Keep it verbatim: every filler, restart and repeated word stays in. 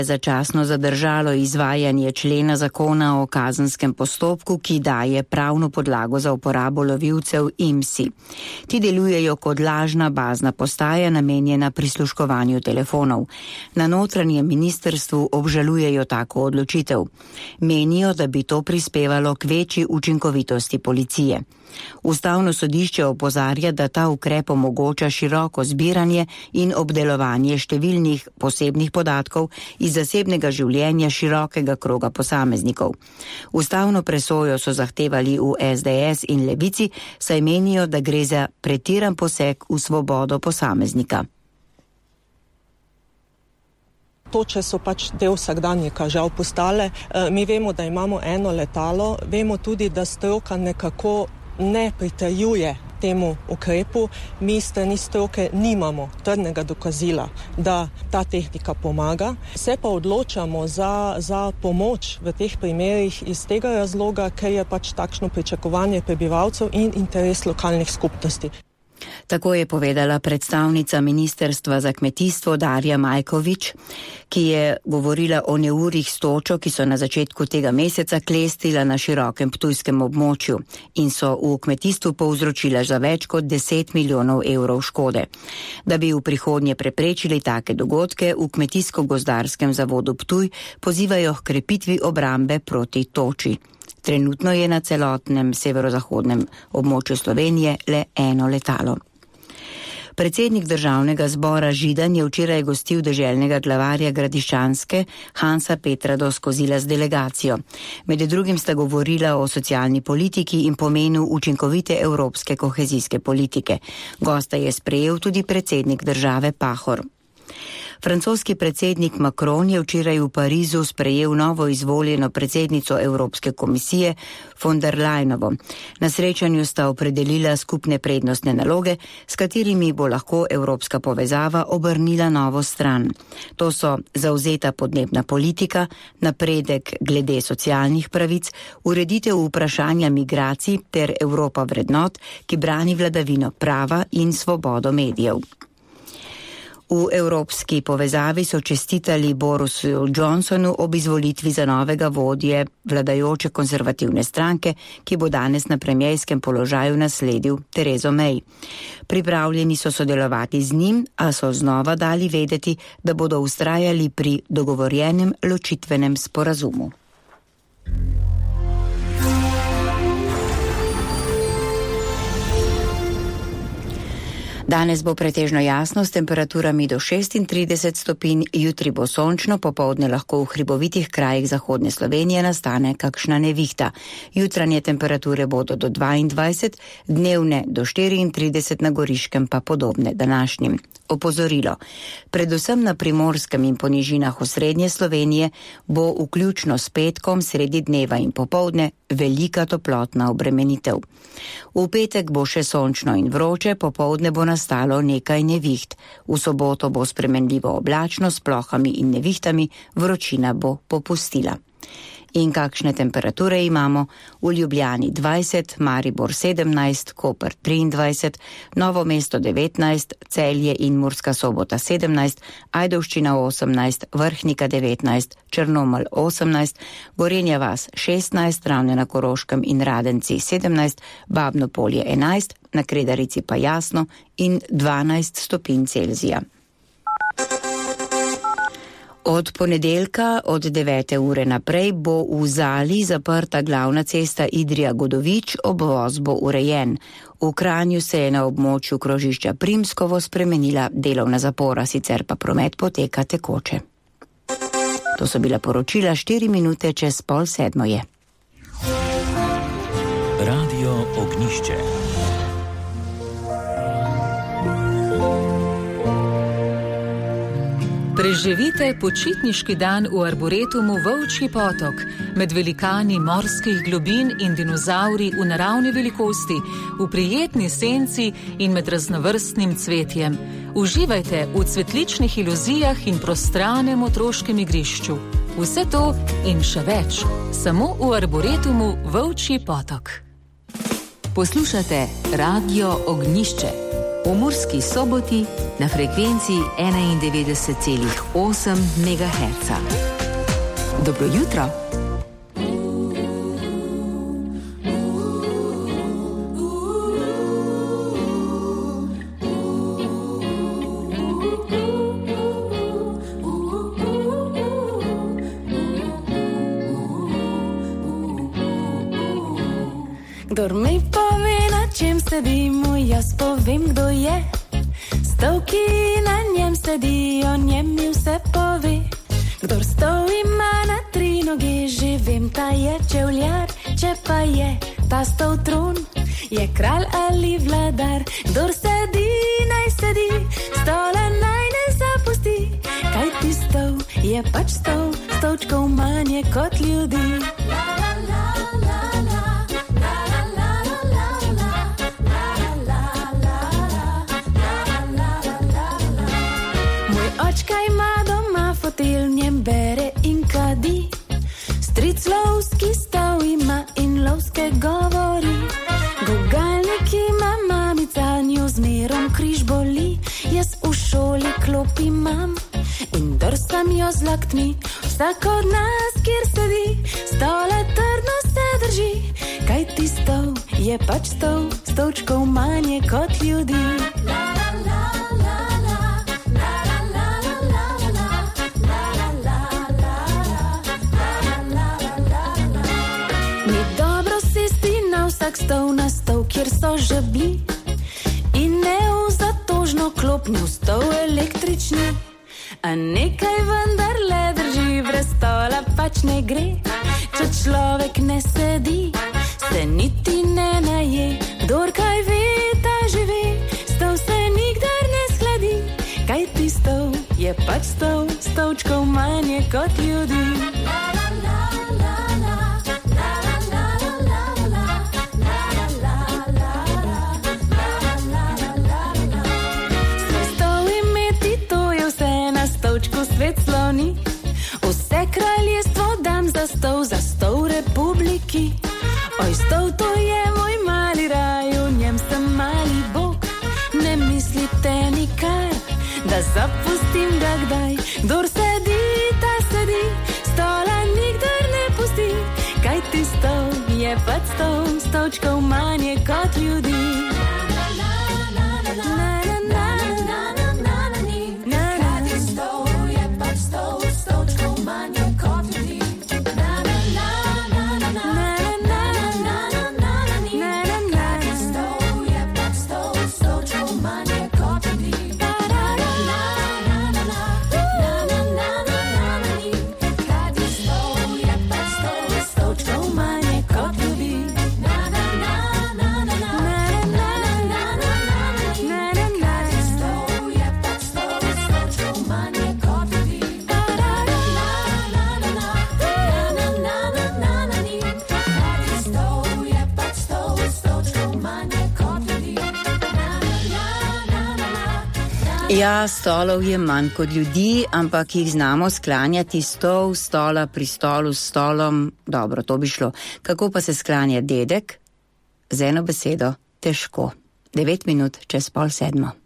začasno zadržalo izvajanje člena zakona o kazenskem postopku, ki daje pravno podlago za uporabo lovilcev I M S I. Ti delujejo kot lažna bazna postaja namenjena prisluškovanju telefonov. Na notranjem ministrstvu obžalujejo tako odločitev. Menijo, da bi to prispevalo k večji učinkovitosti policije. Ustavno sodišče opozarja, da ta ukrep omogoča široko zbiranje in obdelovanje številnih posebnih podatkov iz zasebnega življenja širokega kroga posameznikov. Ustavno presojo so zahtevali v S D S in Levici, saj menijo, da gre za pretiran poseg v svobodo posameznika. Toče so pač del vsakdanjika žal postale. Mi vemo, da imamo eno letalo, vemo tudi, da stroka nekako ne pritrjuje temu ukrepu. Mi strani stroke nimamo trdnega dokazila, da ta tehnika pomaga. Se pa odločamo za, za pomoč v teh primerih iz tega razloga, ker je pač takšno pričakovanje prebivalcev in interes lokalnih skupnosti. Tako je povedala predstavnica Ministrstva za kmetijstvo Darja Majkovič, ki je govorila o neurjih s točo, ki so na začetku tega meseca klestila na širokem ptujskem območju in so v kmetijstvu povzročila za več kot deset milijonov evrov škode. Da bi v prihodnje preprečili take dogodke, v Kmetijsko-gozdarskem zavodu Ptuj pozivajo k krepitvi obrambe proti toči. Trenutno je na celotnem severozahodnem območju Slovenije le eno letalo. Predsednik državnega zbora Židan je včeraj gostil deželnega glavarja Gradiščanske Hansa Petra Doskozila z delegacijo. Med drugim sta govorila o socialni politiki in pomenu učinkovite evropske kohezijske politike. Gosta je sprejel tudi predsednik države Pahor. Francoski predsednik Macron je včeraj v Parizu sprejel novo izvoljeno predsednico Evropske komisije von der Leyenovo. Na srečanju sta opredelila skupne prednostne naloge, s katerimi bo lahko evropska povezava obrnila novo stran. To so zavzeta podnebna politika, napredek glede socialnih pravic, ureditev vprašanja migracij ter Evropa vrednot, ki brani vladavino prava in svobodo medijev. V evropski povezavi so čestitali Borisu Johnsonu ob izvolitvi za novega vodje vladajoče konservativne stranke, ki bo danes na premierskem položaju nasledil Terezo May. Pripravljeni so sodelovati z njim, a so znova dali vedeti, da bodo vztrajali pri dogovorjenem ločitvenem sporazumu. Danes bo pretežno jasno s temperaturami do šestintrideset stopinj, jutri bo sončno, popoldne lahko v hribovitih krajih zahodne Slovenije nastane kakšna nevihta. Jutranje temperature bodo do dvaindvajset, dnevne do štiriintrideset, na Goriškem pa podobne današnjim. Opozorilo. Predvsem na Primorskem in po nižinah osrednje Slovenije bo vključno s petkom sredi dneva in popoldne velika toplotna obremenitev. V petek bo še sončno in vroče, popoldne bo nastalo nekaj neviht. V soboto bo spremenljivo oblačno s plohami in nevihtami, vročina bo popustila. In kakšne temperature imamo? V Ljubljani dvajset, Maribor sedemnajst, Koper triindvajset, Novo mesto devetnajst, Celje in Murska Sobota sedemnajst, Ajdovščina osemnajst, Vrhnika devetnajst, Črnomelj osemnajst, Gorenja vas šestnajst, Ravne na Koroškem in Radenci sedemnajst, Babno Polje enajst, na Kredarici pa jasno in dvanajst stopinj Celzija. Od ponedeljka od devete ure naprej bo v Zali zaprta glavna cesta Idrija-Godovič, obvoz bo urejen. V Kranju se je na območju krožišča Primskovo spremenila delovna zapora, sicer pa promet poteka tekoče. To so bila poročila, štiri minute čez pol sedmo je. Radio Ognišče. Preživite počitniški dan v arboretumu Volčji potok, med velikani morskih globin in dinozauri v naravni velikosti, v prijetni senci in med raznovrstnim cvetjem. Uživajte v cvetličnih iluzijah in prostranem otroškem igrišču. Vse to in še več, samo v arboretumu Volčji potok. Poslušate Radio Ognišče. V Murski Soboti na frekvenci enaindevetdeset celih osem megaherca. Dobro jutro. Kdor mi pove, na čem sedimo, jaz povem, kdo je. Stol, ki na njem sedi, o njem mi vse pove. Kdor stol ima na tri noge, že vem, ta je čevljar. Če pa je ta stol tron, je kralj ali vladar. Kdor sedi, naj sedi, stola naj ne zapusti. Kaj ti stol, je pač stol, stolčkov manje kot ljudi. Očka ima doma fotelj, njem bere in kadi. Stric lovski stav ima in lovske govori. Gugalnik ima mamica, njo zmerom križ boli. Jaz v šoli klop imam in drsam jo z laktmi. Vsak od nas, kjer sedi, stola trdno se drži. Kaj ti stol, je pač stol, stolčkov manje kot ljudi. Vsak stol na stol, kjer so žebli, in ne v zatožno klopnju stol električni. A nekaj vendar le drži, brez stola pač ne gre. Če človek ne sedi, se niti ne naje. Kdor kaj ve, ta živi, stol se nikdar ne shladi. Kaj ti stol, je pač stol, stolčkov manje kot ljudi. Svet sloni, vse kraljestvo dam za stol, za stol republiki. Oj, stol, to je moj mali raj, v njem sem mali bog. Ne mislite nikar, da zapustim ga kdaj. Kdor sedi, ta sedi, stola nikdar ne pusti. Kaj ti stol, je pač stol, stolčkov manje kot ljudi. Ja, stolov je manj kot ljudi, ampak jih znamo sklanjati stol, stola pri stolu s stolom. Dobro, to bi šlo. Kako pa se sklanja dedek? Z eno besedo, težko. Devet minut čez pol sedmo.